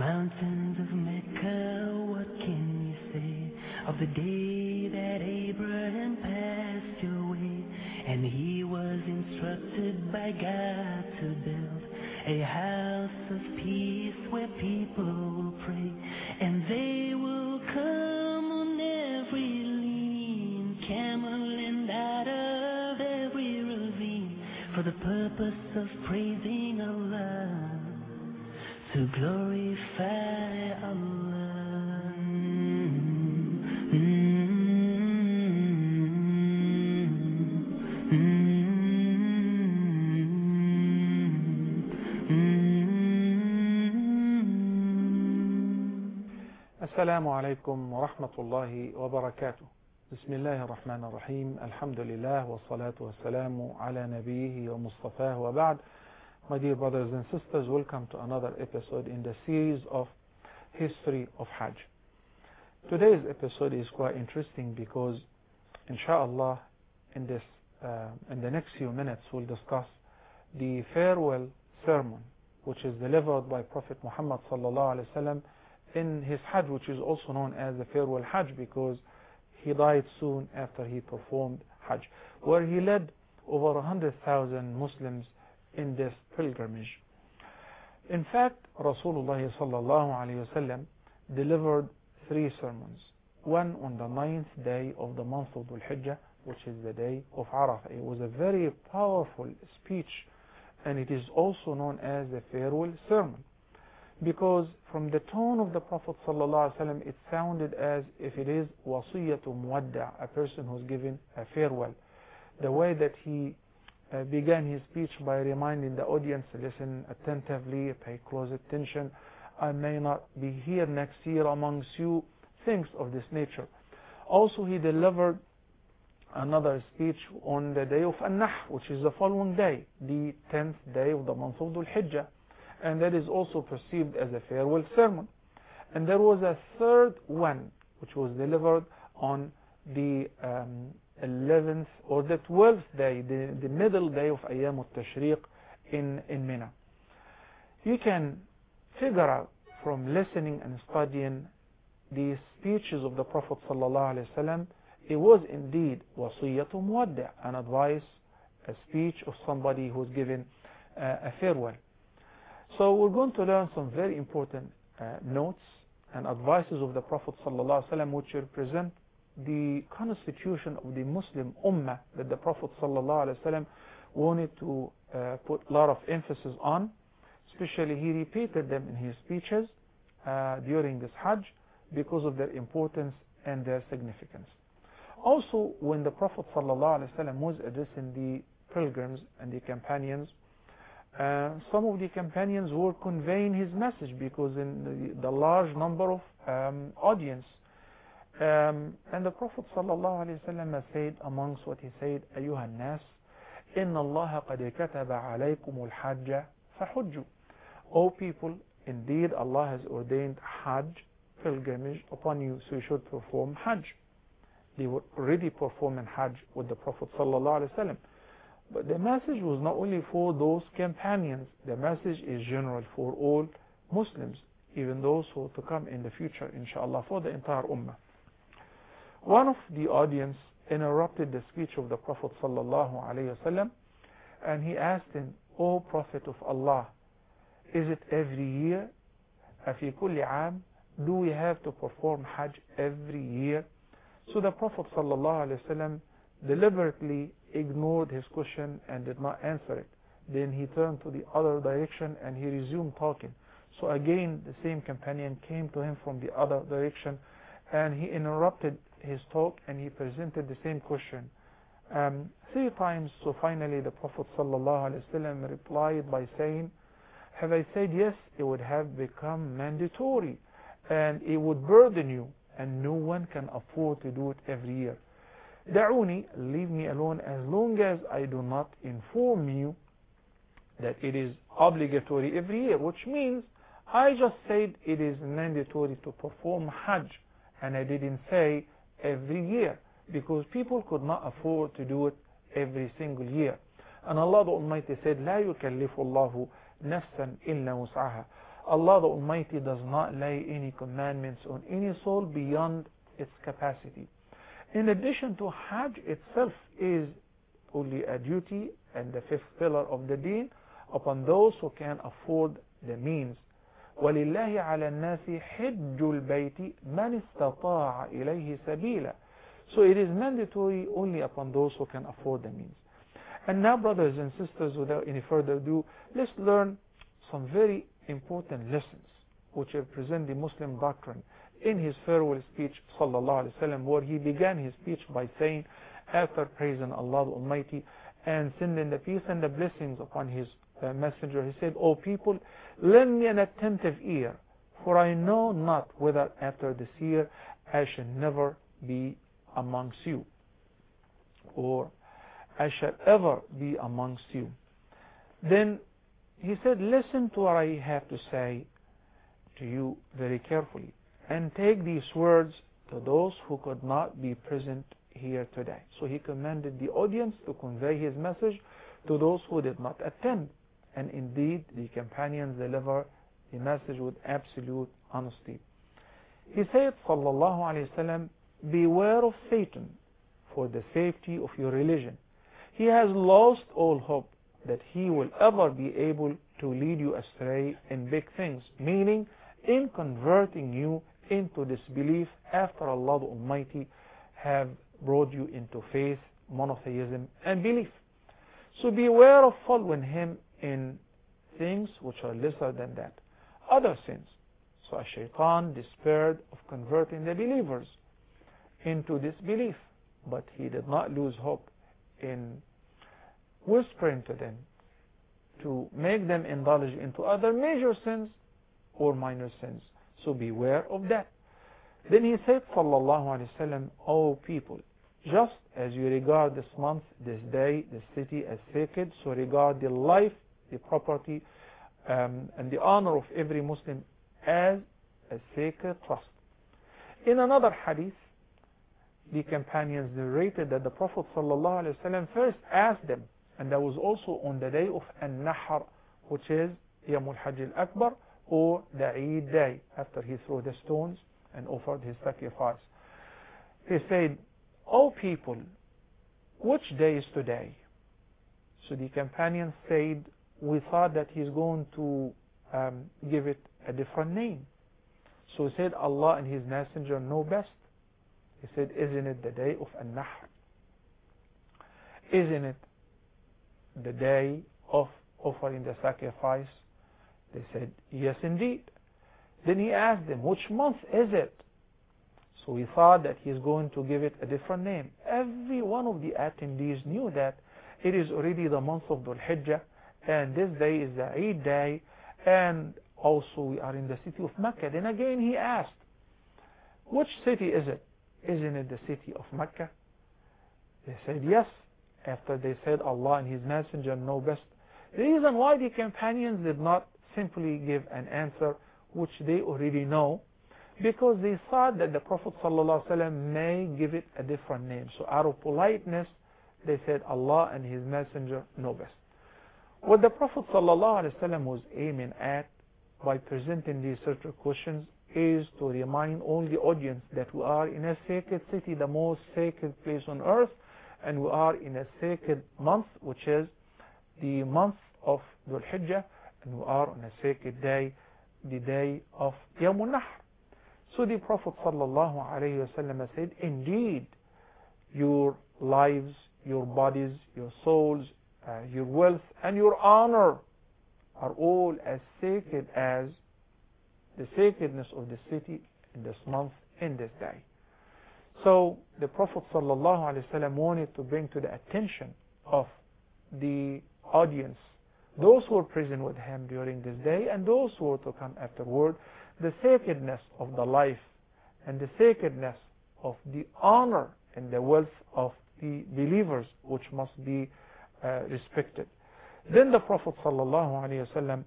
mountains of Mecca, what can you say of the day that Abraham passed away? And he was instructed by God to build a house of peace where people will pray, and they will come on every lean camel and out of every ravine for the purpose of praising Allah, to glorify Allah. السلام عليكم ورحمة الله وبركاته. بسم الله الرحمن الرحيم. الحمد لله والصلاة والسلام على نبيه ومصطفاه وبعد. My dear brothers and sisters, welcome to another episode in the series of History of Hajj. Today's episode is quite interesting because inshallah in the next few minutes we'll discuss the farewell sermon which is delivered by Prophet Muhammad sallallahu alaihi wasallam in his Hajj, which is also known as the farewell Hajj because he died soon after he performed Hajj, where he led over 100,000 Muslims in this pilgrimage. In fact, Rasulullah sallallahu alaihi wasallam delivered 3 sermons. One on the 9th day of the month of Dhul Hijjah, which is the day of Arafah. It was a very powerful speech, and it is also known as the farewell sermon, because from the tone of the Prophet ﷺ, it sounded as if it is wasiyatu muwadda', a person who's given a farewell. The way that he began his speech by reminding the audience, listen attentively, pay close attention, I may not be here next year amongst you, things of this nature. Also, he delivered another speech on the day of An-Nahr, which is the following day, the 10th day of the month of Dhul Hijjah. And that is also perceived as a farewell sermon. And there was a third one which was delivered on the 11th or the 12th day, the middle day of Ayyam al-Tashriq in Mina. You can figure out from listening and studying the speeches of the Prophet ﷺ, it was indeed wasiyatu muwadda', an advice, a speech of somebody who's given a farewell. So we're going to learn some very important notes and advices of the Prophet ﷺ, which represent the constitution of the Muslim Ummah that the Prophet ﷺ wanted to put a lot of emphasis on. Especially he repeated them in his speeches during this Hajj because of their importance and their significance. Also, when the Prophet ﷺ was addressing the pilgrims and the companions, some of the companions were conveying his message because in the large number of audience. And the Prophet ﷺ said amongst what he said, أيها الناس إن الله قد كتب عليكم الحج فحجوا. O people, indeed Allah has ordained Hajj, pilgrimage, upon you, so you should perform Hajj. They were already performing Hajj with the Prophet ﷺ. But the message was not only for those companions, the message is general for all Muslims, even those who are to come in the future, inshallah, for the entire Ummah. One of the audience interrupted the speech of the Prophet ﷺ, and he asked him, O Prophet of Allah, is it every year? أفي كل عام? Do we have to perform Hajj every year? So the Prophet ﷺ deliberately ignored his question and did not answer it. Then he turned to the other direction and he resumed talking. So again the same companion came to him from the other direction and he interrupted his talk and he presented the same question 3 times. So finally the Prophet ﷺ replied by saying, have I said yes, it would have become mandatory and it would burden you, and no one can afford to do it every year. Da'uni, leave me alone as long as I do not inform you that it is obligatory every year, which means I just said it is mandatory to perform Hajj and I didn't say every year because people could not afford to do it every single year. And Allah the Almighty said, لا يكلف الله نفسا إلا وسعها. Allah the Almighty does not lay any commandments on any soul beyond its capacity. In addition to Hajj itself is only a duty and the fifth pillar of the deen upon those who can afford the means. وَلِلَّهِ عَلَى النَّاسِ حِجُّ الْبَيْتِ مَنِ اسْتَطَاعَ إِلَيْهِ سَبِيلًا. So it is mandatory only upon those who can afford the means. And now, brothers and sisters, without any further ado, let's learn some very important lessons which represent the Muslim doctrine in his farewell speech, sallallahu alaihi wasallam, where he began his speech by saying, after praising Allah the Almighty and sending the peace and the blessings upon his messenger, he said, O people, lend me an attentive ear, for I know not whether after this year I shall never be amongst you, or I shall ever be amongst you. Then he said, listen to what I have to say to you very carefully, and take these words to those who could not be present here today. So he commanded the audience to convey his message to those who did not attend. And indeed, the companions deliver the message with absolute honesty. He said, sallallahu alayhi wasallam, beware of Satan for the safety of your religion. He has lost all hope that he will ever be able to lead you astray in big things, meaning in converting you into disbelief after Allah the Almighty have brought you into faith, monotheism, and belief. So beware of following him in things which are lesser than that, other sins. So Shaitan despaired of converting the believers into disbelief, but he did not lose hope in whispering to them to make them indulge into other major sins or minor sins. So beware of that. Then he said, sallallahu alaihi wasallam, O people, just as you regard this month, this day, this city as sacred, so regard the life, the property, and the honor of every Muslim as a sacred trust. In another hadith, the companions narrated that the Prophet ﷺ first asked them, and that was also on the day of An-Nahr, which is Yawm al-Hajj al-Akbar, or the Eid day, after he threw the stones and offered his sacrifice. He said, O people, which day is today? So the companions said, we thought that he's going to give it a different name. So he said, Allah and his messenger know best. He said, isn't it the day of An-Nahr? Isn't it the day of offering the sacrifice? They said, yes indeed. Then he asked them, which month is it? So we thought that he's going to give it a different name. Every one of the attendees knew that it is already the month of Dhul Hijjah, and this day is the Eid day, and also we are in the city of Mecca. Then again he asked, which city is it? Isn't it the city of Mecca? They said yes. After they said Allah and his messenger know best. The reason why the companions did not simply give an answer which they already know, because they thought that the Prophet ﷺ may give it a different name. So out of politeness, they said Allah and his messenger know best. What the Prophet ﷺ was aiming at by presenting these certain questions is to remind all the audience that we are in a sacred city, the most sacred place on earth, and we are in a sacred month, which is the month of Dhul Hijjah, and we are on a sacred day, the day of Yawm al-Nahr. So the Prophet ﷺ said, indeed, your lives, your bodies, your souls, your wealth, and your honor are all as sacred as the sacredness of the city in this month, in this day. So the Prophet ﷺ wanted to bring to the attention of the audience, those who were present with him during this day and those who were to come afterward, the sacredness of the life and the sacredness of the honor and the wealth of the believers, which must be respected. Then the Prophet ﷺ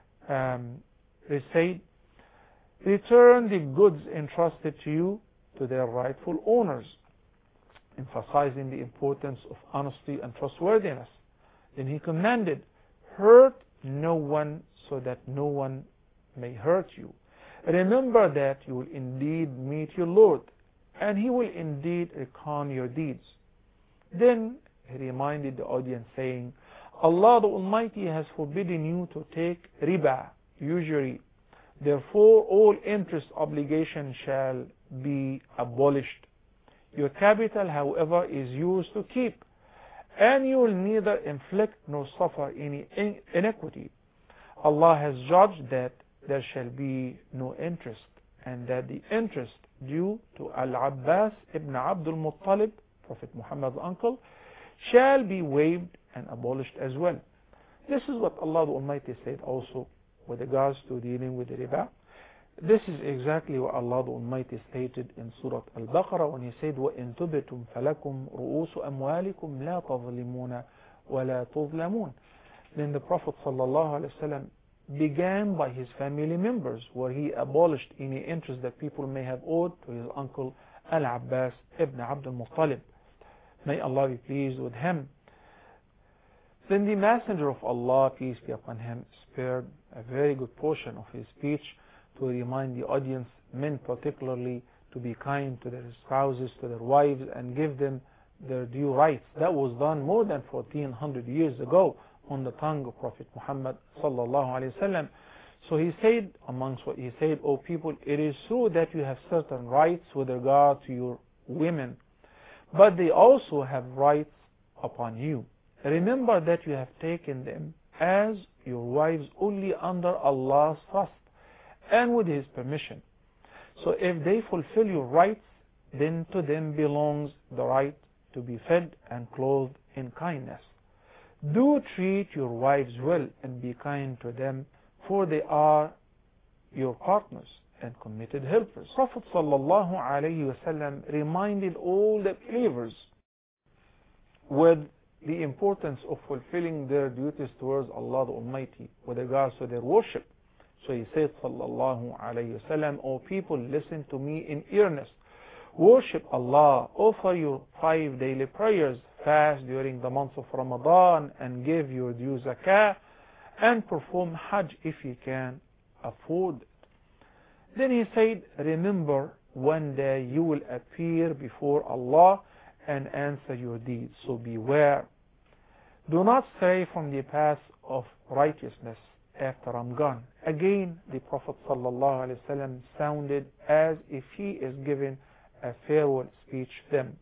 said, return the goods entrusted to you to their rightful owners, emphasizing the importance of honesty and trustworthiness. Then he commanded, hurt no one so that no one may hurt you. Remember that you will indeed meet your Lord, and He will indeed reckon your deeds. Then he reminded the audience, saying, Allah the Almighty has forbidden you to take riba, usury. Therefore, all interest obligation shall be abolished. Your capital, however, is yours to keep, and you will neither inflict nor suffer any iniquity. Allah has judged that there shall be no interest, and that the interest due to Al-Abbas ibn Abdul Muttalib, Prophet Muhammad's uncle, shall be waived and abolished as well. This is what Allah the Almighty said also with regards to dealing with the riba. This is exactly what Allah the Almighty stated in Surah Al-Baqarah when He said, وَإِن تُبْتُمْ فَلَكُمْ رُؤُوسُ أَمْوَالِكُمْ لَا تَظْلِمُونَ وَلَا تُظْلَمُونَ. Then the Prophet ﷺ began by his family members, where he abolished any interest that people may have owed to his uncle Al-Abbas ibn Abdul Muttalib. May Allah be pleased with him. Then the Messenger of Allah, peace be upon him, spared a very good portion of his speech to remind the audience, men particularly, to be kind to their spouses, to their wives, and give them their due rights. That was done more than 1400 years ago on the tongue of Prophet Muhammad sallallahu alaihi wasallam. So he said, amongst what he said, O people, it is true that you have certain rights with regard to your women, but they also have rights upon you. Remember that you have taken them as your wives only under Allah's trust and with His permission. So if they fulfill your rights, then to them belongs the right to be fed and clothed in kindness. Do treat your wives well and be kind to them, for they are your partners and committed helpers. Prophet sallallahu alaihi wasallam reminded all the believers with the importance of fulfilling their duties towards Allah the Almighty with regards to their worship. So he said, sallallahu alayhi wasallam, O people, listen to me in earnest. Worship Allah, offer your 5 daily prayers, fast during the month of Ramadan, and give your due zakah, and perform Hajj if you can afford it. Then he said, remember, one day you will appear before Allah and answer your deeds. So beware. Do not stray from the path of righteousness after I'm gone. Again, the Prophet ﷺ sounded as if he is giving a farewell speech to them.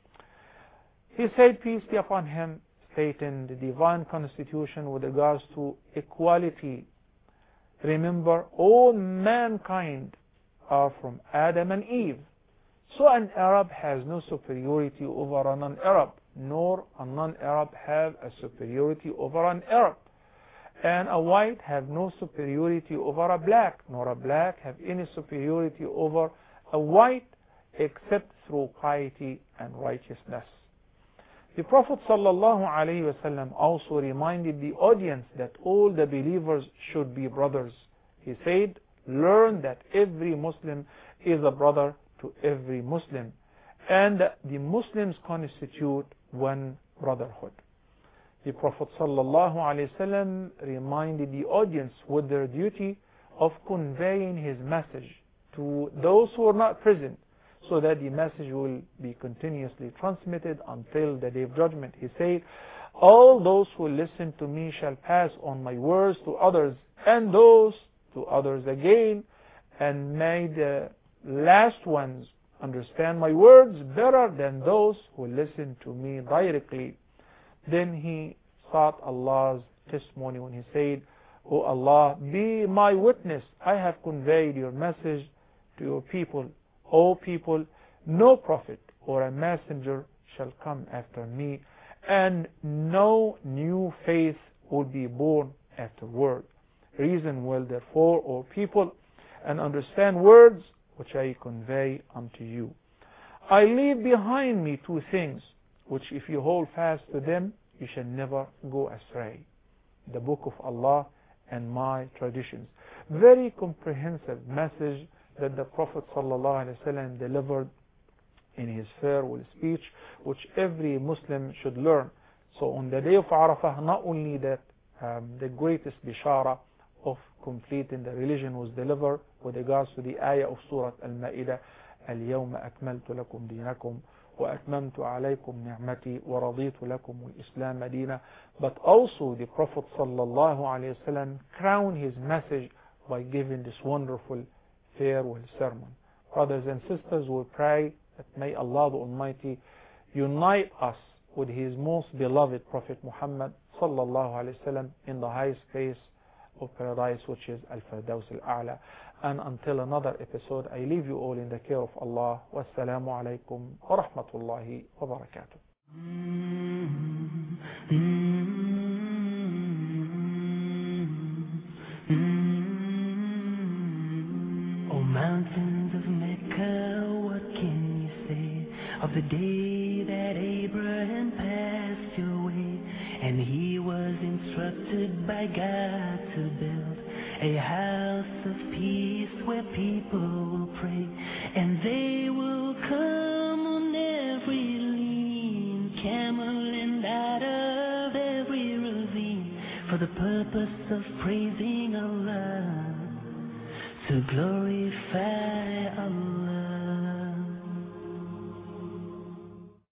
He said, peace be upon him, stating the divine constitution with regards to equality. Remember, all mankind are from Adam and Eve. So an Arab has no superiority over a non-Arab, nor a non-Arab have a superiority over an Arab. And a white have no superiority over a black, nor a black have any superiority over a white, except through piety and righteousness. The Prophet ﷺ also reminded the audience that all the believers should be brothers. He said, learn that every Muslim is a brother to every Muslim, and the Muslims constitute one brotherhood. The Prophet ﷺ reminded the audience with their duty of conveying his message to those who are not present, so that the message will be continuously transmitted until the day of judgment. He said, all those who listen to me shall pass on my words to others, and those to others again, and may the last ones understand my words better than those who listen to me directly. Then he sought Allah's testimony when he said, O Allah, be my witness, I have conveyed your message to your people. O people, no prophet or a messenger shall come after me, and no new faith will be born afterward. Reason well, therefore, O people, and understand words which I convey unto you. I leave behind me 2 things, which if you hold fast to them, you shall never go astray. The book of Allah and my traditions. Very comprehensive message that the Prophet ﷺ delivered in his farewell speech, which every Muslim should learn. So on the day of Arafah, not only that the greatest bishara of completing the religion was delivered with regards to the ayah of Surah Al-Ma'idah, اليوم أكملت لكم دينكم وأتممت عليكم نعمتي ورضيت لكم الإسلام دينا. But also the Prophet sallallahu alaihi wasallam crowned his message by giving this wonderful farewell sermon. Brothers and sisters, we pray that may Allah the Almighty unite us with His most beloved Prophet Muhammad sallallahu alaihi wasallam in the highest place of paradise, which is Al-Firdaus Al-A'la. And until another episode, I leave you all in the care of Allah. Wassalamu alaikum wa rahmatullahi wa barakatuh. Oh, mountains of Mecca, what can you say of the day that Abraham passed your way, and he was instructed by God to build a house of peace where people will pray, and they will come on every lean camel and out of every ravine for the purpose of praising Allah, to glorify Allah.